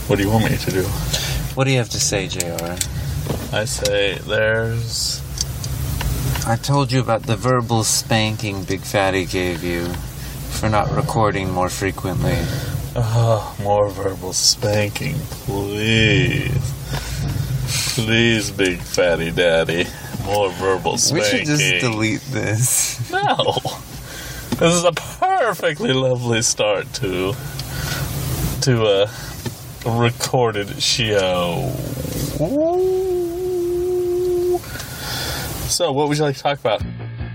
What do you want me to do? What do you have to say, JR? I say I told you about the verbal spanking Big Fatty gave you for not recording more frequently. More verbal spanking, please. Please, Big Fatty Daddy. More verbal spanking. We should just delete this. No. This is a perfectly lovely start to a recorded show. Ooh. So, what would you like to talk about?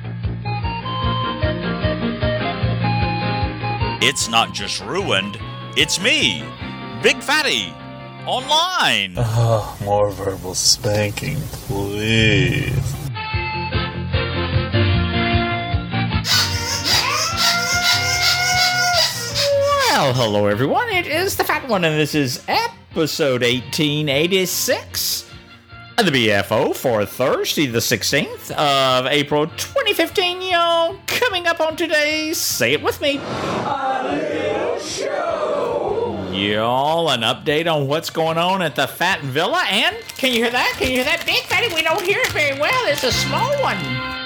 It's not just ruined, it's me, Big Fatty, online. More verbal spanking, please. Well, hello everyone, it is the Fat One, and this is episode 1886 of the BFO for Thursday, the 16th of April 2015, y'all. Coming up on today's Say It With Me, a little show. Y'all, an update on what's going on at the Fat Villa, and can you hear that? Can you hear that? Big Fatty, we don't hear it very well, it's a small one.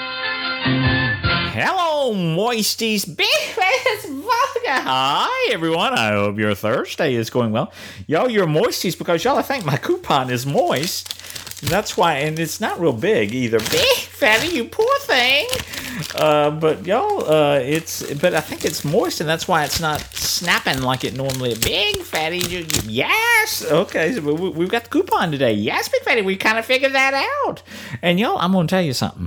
Hello, moisties. Big Fatty's vodka. Hi, everyone. I hope your Thursday is going well. Y'all, you're moisties because y'all, I think my coupon is moist. That's why, and it's not real big either. Big Fatty, you poor thing. But y'all, but I think it's moist, and that's why it's not snapping like it normally. Big Fatty, yes. Okay, so we've got the coupon today. Yes, Big Fatty, we kind of figured that out. And y'all, I'm gonna tell you something.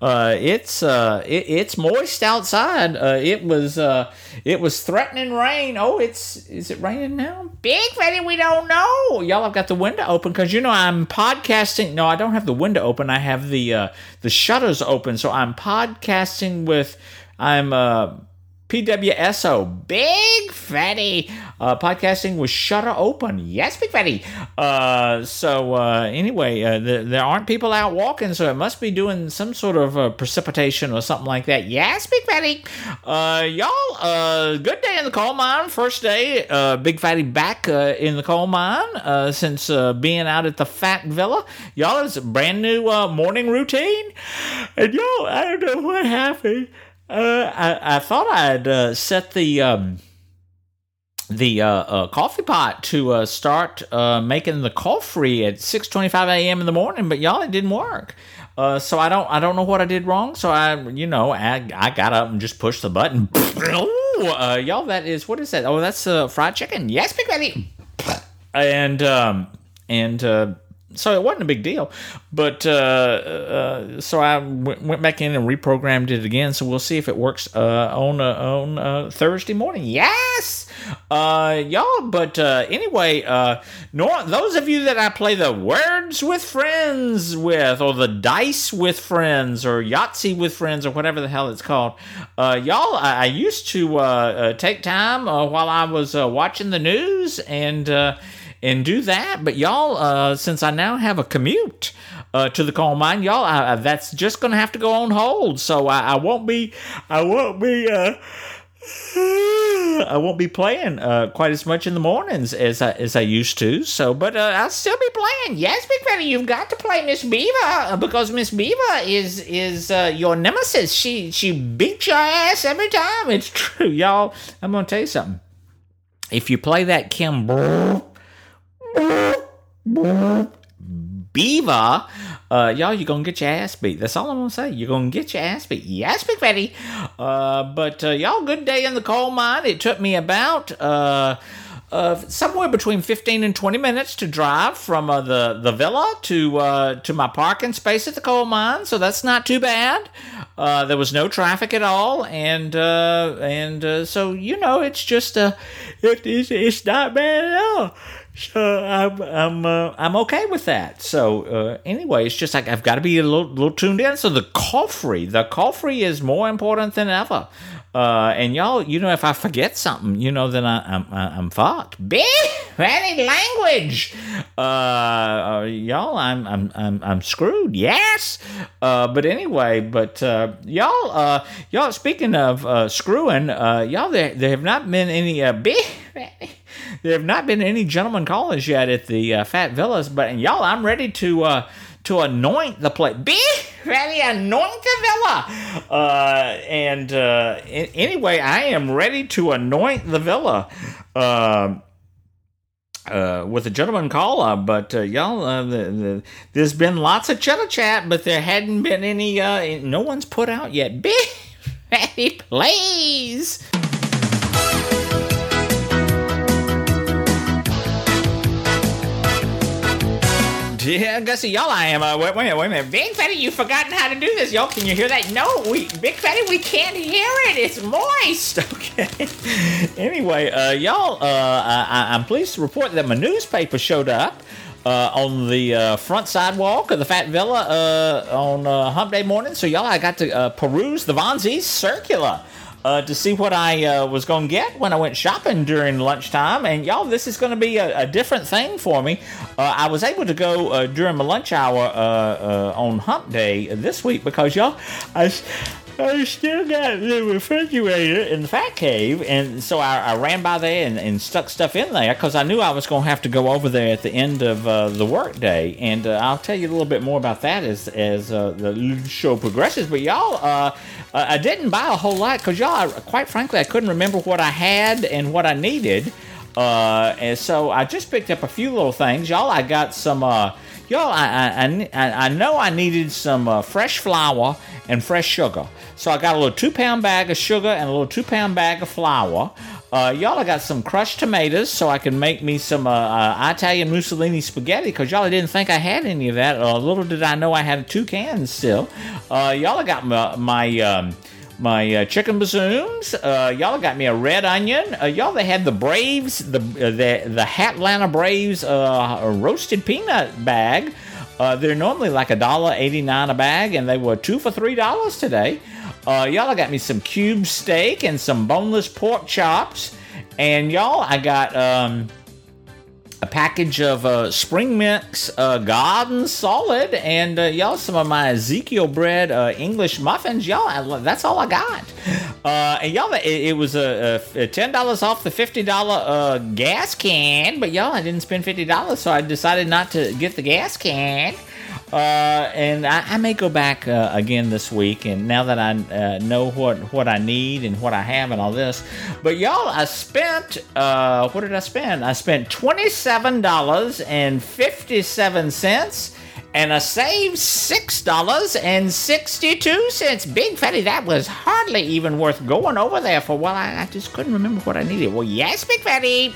It's moist outside. It was threatening rain. Oh, is it raining now? Big Fatty, we don't know. Y'all, I've got the window open because I'm podcasting. No, I don't have the window open. I have the shutters open, so I'm podcasting with PWSO, Big Fatty, podcasting with shutter open. Yes, Big Fatty. Anyway, there aren't people out walking, so it must be doing some sort of precipitation or something like that. Yes, Big Fatty. Y'all, good day in the coal mine. First day, Big Fatty back in the coal mine since being out at the Fat Villa. Y'all, it's a brand new morning routine. And y'all, I don't know what happened. I thought I'd set the coffee pot to start making the coffee at 6:25 a.m. in the morning, but y'all, it didn't work. So I don't know what I did wrong. So I got up and just pushed the button. Y'all, that is, what is that? Oh, that's fried chicken. Yes, Big Fatty. So it wasn't a big deal, but so I went back in and reprogrammed it again. So we'll see if it works on Thursday morning. Yes, y'all. But anyway, those of you that I play the Words with Friends with, or the Dice with Friends, or Yahtzee with Friends, or whatever the hell it's called, y'all, I used to take time while I was watching the news and do that, but y'all, since I now have a commute to the coal mine, y'all, that's just gonna have to go on hold. So I won't be playing quite as much in the mornings as I used to. So, but I'll still be playing. Yes, Big Fatty, you've got to play Miss Beaver because Miss Beaver is your nemesis. She beats your ass every time. It's true, y'all. I'm gonna tell you something. If you play that Kim Beaver, y'all, you're gonna get your ass beat. That's all I'm gonna say. You're gonna get your ass beat. Yes, Big Fatty. But y'all, good day in the coal mine. It took me about somewhere between 15 and 20 minutes to drive from the villa to my parking space at the coal mine. So that's not too bad. There was no traffic at all, and so it's just it's not bad at all. So I'm okay with that. So anyway, it's just like I've got to be a little tuned in. So the coffee is more important than ever. And y'all, if I forget something, then I'm fucked. Big Fatty language. Y'all, I'm screwed. Yes. But anyway, y'all, speaking of screwing, y'all, there have not been any big there have not been any gentlemen callers yet at the Fat Villas, but y'all, I'm ready to anoint the place. Be ready, anoint the villa. Anyway, I am ready to anoint the villa. With a gentleman caller, but y'all, there's been lots of chitter chat, but there hadn't been any. No one's put out yet. Be ready, please. Yeah, Gussie, y'all, I am. Wait a minute. Big Fatty, you've forgotten how to do this. Y'all, can you hear that? No, Big Fatty, we can't hear it. It's moist. Okay. Anyway, y'all, I'm pleased to report that my newspaper showed up on the front sidewalk of the Fat Villa on Hump Day morning. So, y'all, I got to peruse the Von Z's circular. To see what I was going to get when I went shopping during lunchtime. And, y'all, this is going to be a different thing for me. I was able to go during my lunch hour on Hump Day this week because, y'all, I still got the refrigerator in the Fat Cave, and so I ran by there and stuck stuff in there because I knew I was going to have to go over there at the end of the work day. And I'll tell you a little bit more about that as the show progresses. But, y'all, I didn't buy a whole lot because, y'all, quite frankly, I couldn't remember what I had and what I needed. And so I just picked up a few little things. Y'all, I got some... Y'all, I know I needed some fresh flour and fresh sugar. So I got a little 2-pound bag of sugar and a little 2-pound bag of flour. Y'all, I got some crushed tomatoes so I can make me some Italian Mussolini spaghetti because, y'all, I didn't think I had any of that. Little did I know I had 2 cans still. Y'all, I got my chicken bazooms. Y'all got me a red onion. Y'all, they had the Braves, the Hatlanta Braves roasted peanut bag. They're normally like $1.89 a bag, and they were 2 for $3 today. Y'all, I got me some cube steak and some boneless pork chops. And, y'all, I got a package of Spring Mix Garden Solid, and y'all, some of my Ezekiel bread English muffins. Y'all, that's all I got. And y'all, it was $10 off the $50 gas can, but y'all, I didn't spend $50, so I decided not to get the gas can. And I may go back again this week, and now that I know what I need and what I have and all this. But y'all, I spent what did I spend? I spent $27.57, and I saved $6.62. Big Fatty, that was hardly even worth going over there for. Well, I just couldn't remember what I needed. Well, yes, Big Fatty.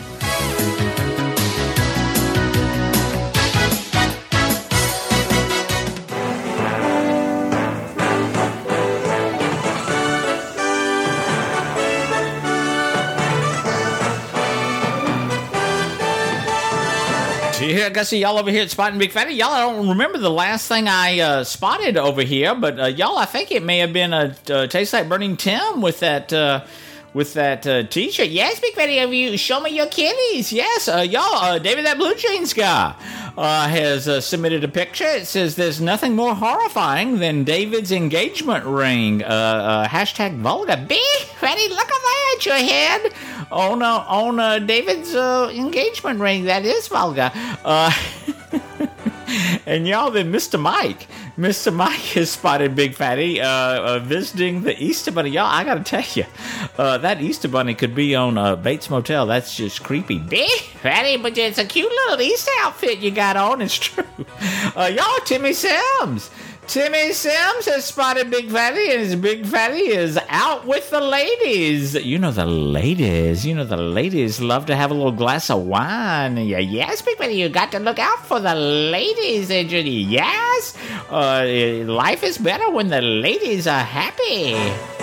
Yeah, Gussie, y'all over here at Spotting Big Fatty. Y'all, I don't remember the last thing I spotted over here, but y'all, I think it may have been a Taste Like Burning Tim with that t-shirt. Yes, Big Fatty, have you show me your kitties? Yes, y'all, David, that Blue Jeans guy has submitted a picture. It says there's nothing more horrifying than David's engagement ring. Hashtag vulgar. Big Fatty, look over there at your head. On David's engagement ring. That is vulgar. And y'all, then Mr. Mike has spotted Big Fatty visiting the Easter Bunny. Y'all, I gotta tell you, that Easter Bunny could be on Bates Motel. That's just creepy. Big Fatty, but it's a cute little Easter outfit you got on. It's true. Y'all, Timmy Sims has spotted Big Fatty, and his Big Fatty is out with the ladies. You know the ladies love to have a little glass of wine. Yes, Big Fatty, you got to look out for the ladies. Yes, life is better when the ladies are happy.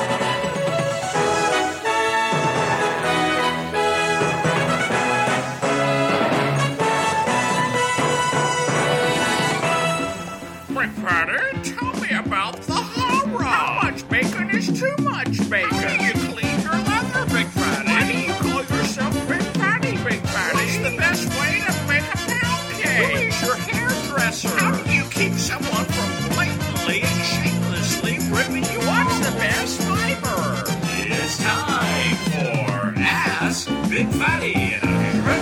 Tell me about the horror. How much bacon is too much bacon? How do you clean your leather, Big Fatty? Why do you call yourself Big Fatty, Big Fatty? What's the best way to make a pound cake? Who is your hairdresser? How do you keep someone from blatantly and shamelessly ripping you off? What's the best fiber? It's time for Ask Big Fatty.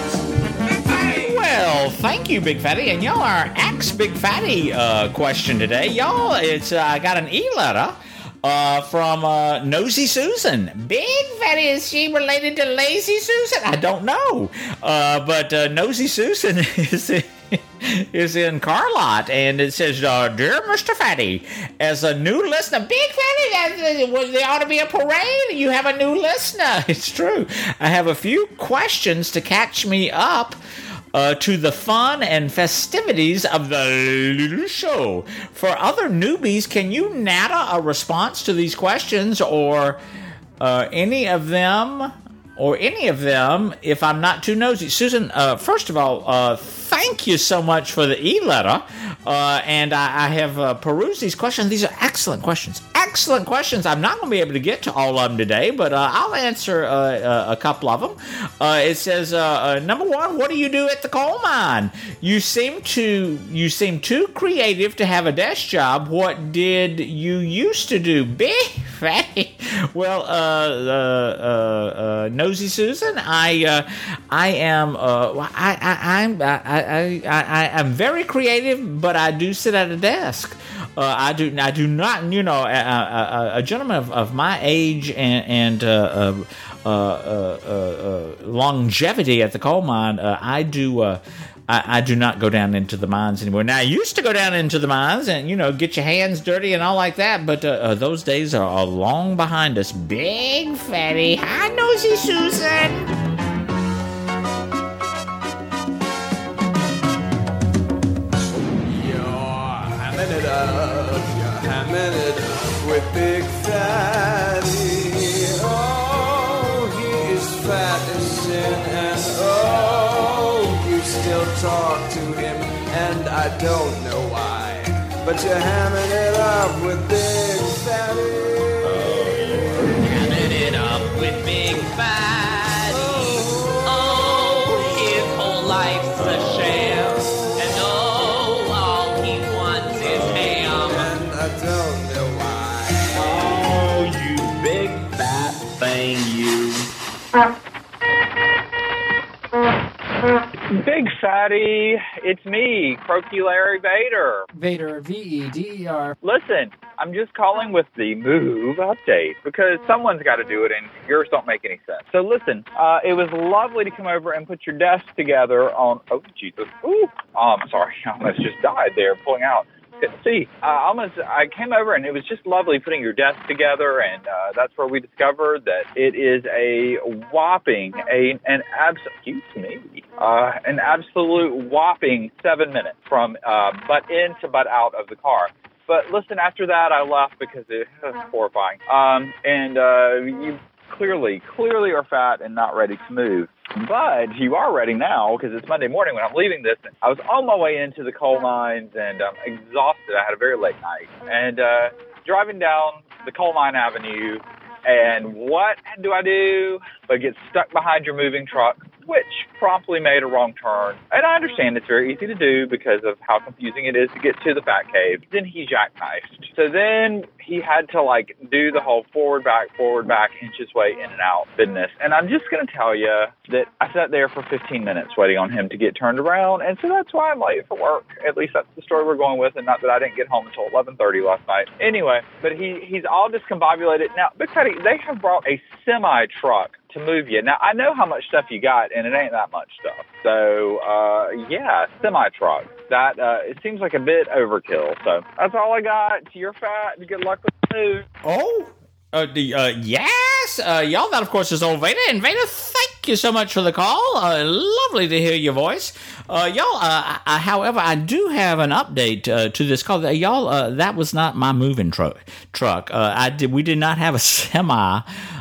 Well, thank you, Big Fatty. And y'all, our ex-Big Fatty question today. Y'all, it's I got an e-letter from Nosy Susan. Big Fatty, is she related to Lazy Susan? I don't know. But Nosy Susan is in Carlot, and it says, Dear Mr. Fatty, as a new listener, Big Fatty, there ought to be a parade. You have a new listener. It's true. I have a few questions to catch me up to the fun and festivities of the little show. For other newbies, can you natter a response to these questions, or any of them, if I'm not too nosy? Susan, first of all, thank you so much for the e-letter, and I have perused these questions. These are excellent questions. Excellent questions. I'm not going to be able to get to all of them today, but I'll answer a couple of them. It says, number one, what do you do at the coal mine? You seem too creative to have a desk job. What did you used to do? Big Fatty. Well, Nosy Susan, I am very creative, but I do sit at a desk. I do not, a gentleman of my age and longevity at the coal mine, I do not go down into the mines anymore. Now, I used to go down into the mines and, get your hands dirty and all like that, but those days are long behind us. Big Fatty. Hi, Nosy Susan. Hamming it up with Big Fatty. Oh, he is fat and sin, and oh, you still talk to him, and I don't know why, but you're hamming it up with Big Fatty. Hamming it up with Big Fatty. Oh, his whole life's a sham. I don't know why. Oh, you big fat thing, you. Big Fatty, it's me, Croaky Larry Vader. Vader, V-E-D-E-R. Listen, I'm just calling with the move update because someone's got to do it and yours don't make any sense. So listen, it was lovely to come over and put your desk together on, oh, Jesus. Ooh, I'm sorry, I almost just died there pulling out. Couldn't see. I came over and it was just lovely putting your desk together, and that's where we discovered that it is a whopping, an absolute whopping 7 minutes from butt in to butt out of the car. But listen, after that I left because it was horrifying. You clearly are fat and not ready to move. But you are ready now because it's Monday morning when I'm leaving this. I was on my way into the coal mines and I'm exhausted. I had a very late night. And driving down the Coal Mine Avenue, and what do I do but get stuck behind your moving truck, which promptly made a wrong turn. And I understand it's very easy to do because of how confusing it is to get to the Fat Cave. Then he jackknifed. So then he had to do the whole forward, back, inch his way in and out business. And I'm just going to tell you that I sat there for 15 minutes waiting on him to get turned around. And so that's why I'm late for work. At least that's the story we're going with, and not that I didn't get home until 11:30 last night. Anyway, but he's all discombobulated. Now, Big Fatty, they have brought a semi-truck to move you. Now, I know how much stuff you got, and it ain't that much stuff. So, yeah, semi-truck. That, it seems like a bit overkill. So, that's all I got. You're fat. Good luck with the move. Oh, yes. Y'all, that, of course, is old Vader. And Vader, thank you so much for the call. Lovely to hear your voice. Y'all, however, I do have an update to this call. Y'all, that was not my moving truck. We did not have a semi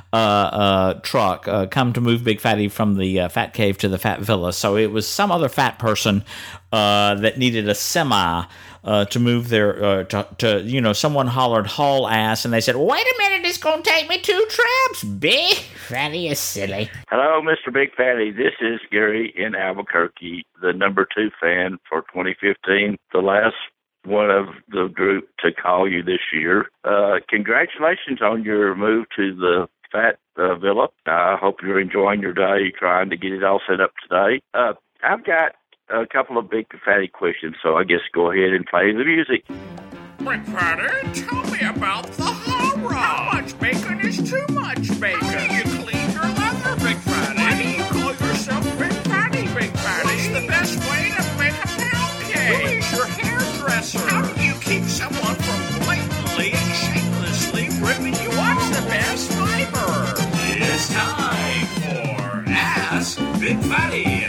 truck come to move Big Fatty from the Fat Cave to the Fat Villa. So it was some other fat person that needed a semi to move their, someone hollered haul ass, and they said, wait a minute, it's going to take me 2 trips. Big Fatty is silly. Hello, Mr. Big Fatty. This is Gary in Albuquerque, the number 2 fan for 2015, the last one of the group to call you this year. Congratulations on your move to the Fat Villa. I hope you're enjoying your day, trying to get it all set up today. I've got a couple of big fatty questions, so I guess go ahead and play the music. Big Fatty, tell me about the horror. How much bacon is too much bacon? Why do you clean your leather, Big Fatty? Why do you call yourself Big Fatty, Big Fatty? What's the best way to make a pound cake? Who is your hairdresser? How do you keep someone from blatantly and shamelessly ripping you off the best fiber? It's time for Ask Big Fatty.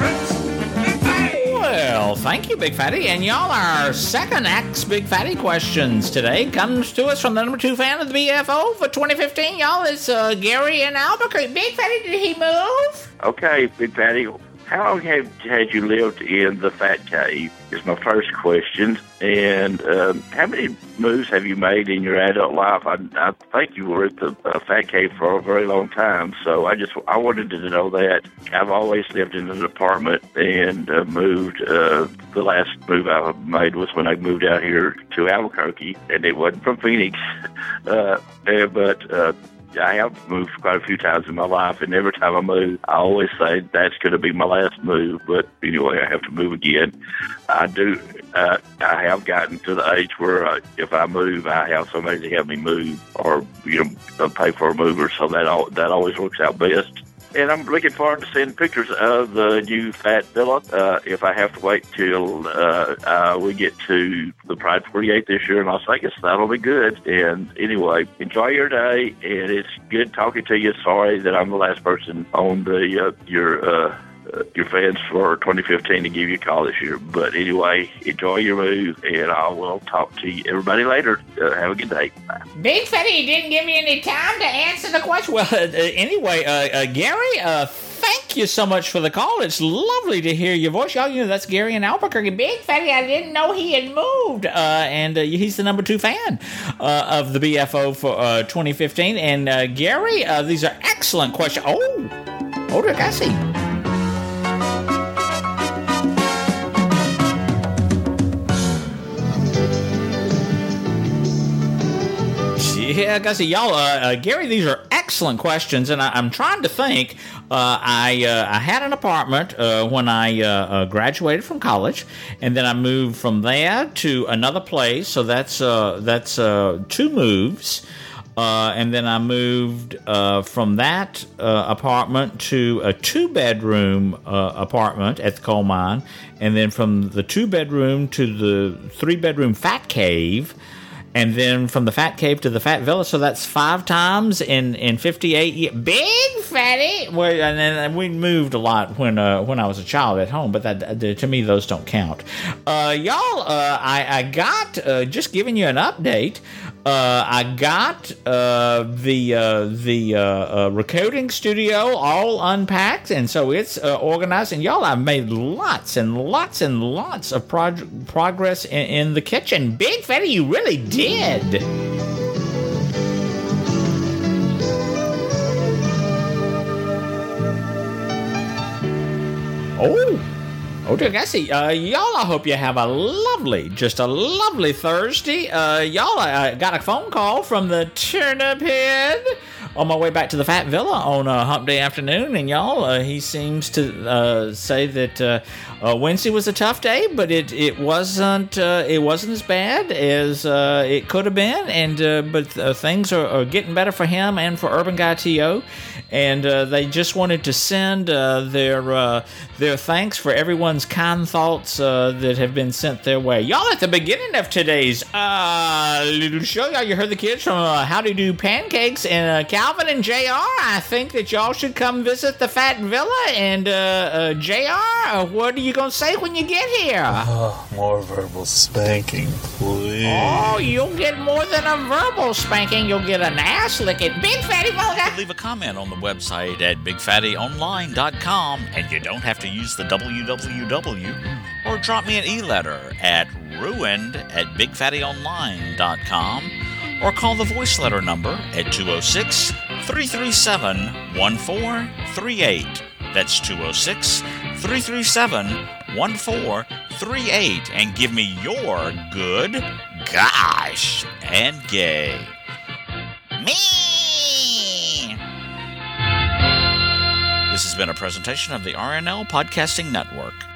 Well, thank you, Big Fatty. And y'all, our second Ask Big Fatty questions today comes to us from the number 2 fan of the BFO for 2015. Y'all, it's Gary in Albuquerque. Big Fatty, did he move? Okay, Big Fatty, how long had you lived in the Fat Cave is my first question. And how many moves have you made in your adult life? I think you were at the Fat Cave for a very long time, so I wanted to know that. I've always lived in an apartment and moved. The last move I made was when I moved out here to Albuquerque, and it wasn't from Phoenix. But I have moved quite a few times in my life, and every time I move, I always say that's going to be my last move. But anyway, I have to move again. I have gotten to the age where if I move, I have somebody to help me move, or pay for a mover. So that always works out best. And I'm looking forward to seeing pictures of the new Fat Villa. If I have to wait till we get to the Pride 48 this year in Las Vegas, that'll be good. And anyway, enjoy your day, and it's good talking to you. Sorry that I'm the last person on the your fans for 2015 to give you a call this year. But anyway, enjoy your move, and I will talk to everybody later. Have a good day. Bye. Big Fatty didn't give me any time to answer the question. Well, anyway, Gary, thank you so much for the call. It's lovely to hear your voice. Y'all, that's Gary in Albuquerque. Big Fatty, I didn't know he had moved. And he's the number 2 fan of the BFO for 2015. And Gary, these are excellent questions. Oh, look, I see. Yeah, guys, y'all, Gary, these are excellent questions, and I'm trying to think. I had an apartment when I graduated from college, and then I moved from there to another place. So that's 2 moves. And then I moved from that apartment to a 2-bedroom apartment at the coal mine, and then from the 2-bedroom to the 3-bedroom Fat Cave. And then from the Fat Cave to the Fat Villa, so that's 5 times in 58 years. Big Fatty! Well, and then we moved a lot when I was a child at home, but that to me, those don't count. Y'all, I got, just giving you an update, I got the recording studio all unpacked, and so it's organized. And y'all, I've made lots and lots and lots of progress in the kitchen. Big Fatty, you really did. Oh, dear, I see. Y'all, I hope you have a lovely Thursday. Y'all, I got a phone call from the Turnip Head on my way back to the Fat Villa on Hump Day afternoon, and y'all, he seems to say that Wednesday was a tough day, but it wasn't as bad as it could have been, and but things are getting better for him and for Urban Guy TO, and they just wanted to send their thanks for everyone's kind thoughts that have been sent their way. Y'all, at the beginning of today's little show, y'all, you heard the kids from Howdy Do Pancakes and Calvin and JR. I think that y'all should come visit the Fat Villa. And JR, what are you gonna say when you get here? Oh, more verbal spanking, please. Oh, you'll get more than a verbal spanking. You'll get an ass licking. Big Fatty Mocha. Leave a comment on the website at bigfattyonline.com, and you don't have to use the www, or drop me an e-letter at ruined@bigfattyonline.com, or call the voice letter number at 206-337-1438. That's 206-337-1438, and give me your good, gosh, and gay. Me! This has been a presentation of the RNL Podcasting Network.